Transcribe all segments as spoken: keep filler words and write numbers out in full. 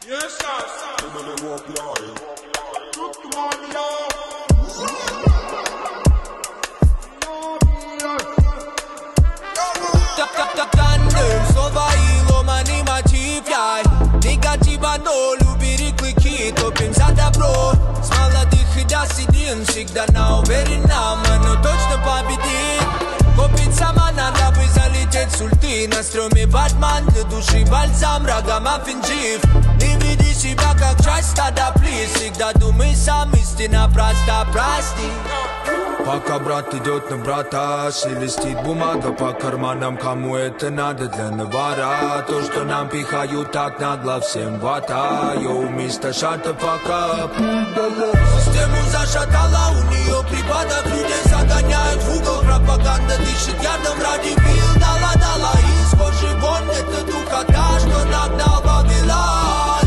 Тандем, слова и ломаный мотив, яй. Негатива ноль, убери клыки, топим за добро. С молодых и до седин, всегда на уверенном, оно точно победит. Копить сама надо бы залететь с ульты. На стреме Батман, для души бальзам, рагамаффин жив. Не веди себя как часть стада, плиз. Всегда думай сам, истина проста, прости. Пока брат идет на брата, шелестит бумага по карманам. Кому это надо для навара? То, что нам пихают так нагло, всем вата. Йоу, мистер, shut the fuck up. Систему зашатала, у нее припадок. Людей загоняют в угол, пропаганда дышит ядом ради пил. Дала-дала, из кожи вон, это духота, что нагнал Вавилон.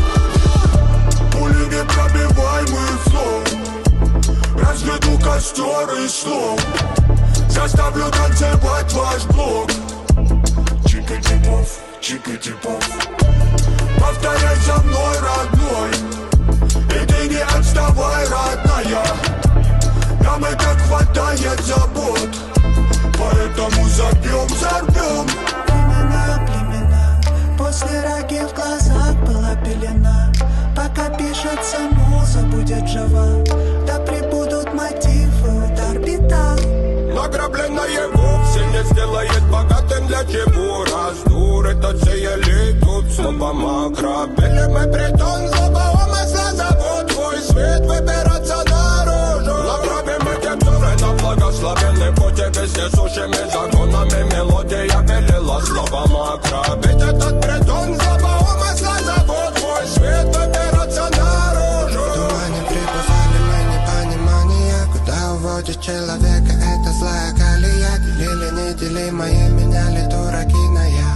Пули непробиваемых слов, разведу костер из слов, заставлю танцевать ваш блок. Чика-типов, чика-типов, повторяй за мной, родной, и ты не отставай, родная. Нам и так хватает забот, поэтому забьем, взорвем. Племена, племена, после раги в глазах была пелена. Пока пишется муза, будет жива, да прибудут мотивы, удар бита. Награбленное вовсе не сделает богатым, для чего раздур этот сеяли тут словом ограбили. Мы притон злого умысла, зовут твой свет выбираться наружу. Награбим эти взоры на благословенный путь, везде сущими законами мелодия велела словом ограбить этот притон злого умысла, зовут твой свет выбираться наружу. Тумане пребывали мы непонимания, куда уводит человека эта злая колея. Делили неделимое, меняли дураки на я.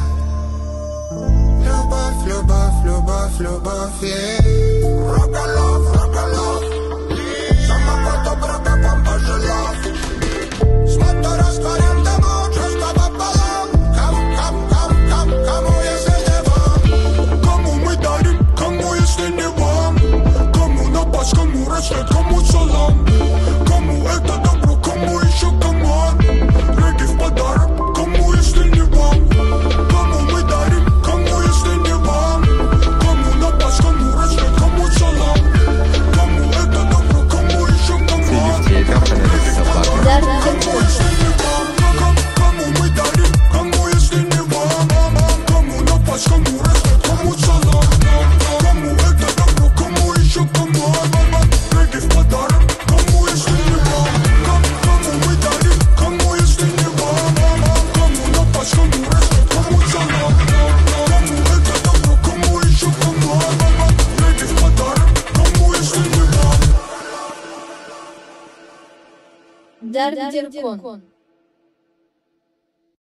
Любовь, любовь, любовь, любовь, yeah. Рогалов, рогалов, сама по-доброму вам пожелав. С мотора растворим домой, чувства пополам. Кому, кому, кому, кому, кому, если не вам? Кому мы дарим, кому, если не вам? Кому на бас, кому расчет, кому салам? Кому это добро, кому еще команд? Регги в подарок, кому, если не вам? Кому мы дарим, кому, если не вам? Кому на бас, кому расчет, кому салам? Кому это добро, кому еще команд? Регги в подарок, кому, если не вам? Кому мы дарим, кому, если не вам? Кому на бас, кому расчет, кому салам? Кому это добро, кому еще команд? Регги в подарок, кому, если не вам? Кому мы дарим, кому, если не вам? Кому на бас, кому расчет, кому салам? Кому это добро, кому еще команд? Регги в подарок, кому, если не вам? Дардиркон.